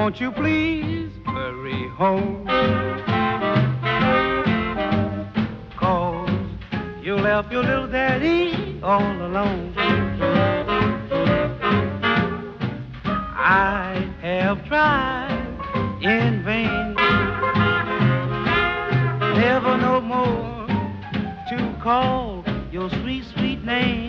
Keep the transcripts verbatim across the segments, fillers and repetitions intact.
Won't you please hurry home? 'Cause you left your little daddy all alone. I have tried in vain, never no more to call your sweet, sweet name.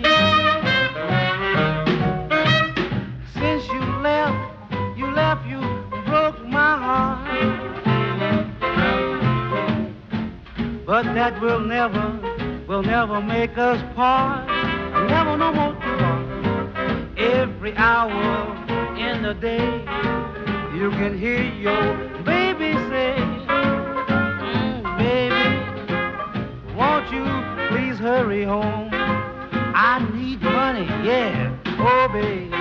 Since you left, you left, you broke my heart. But that will never, will never make us part. Never no more to part. Every hour in the day, you can hear your baby say, mm, baby, won't you please hurry home? I need money, yeah, oh baby.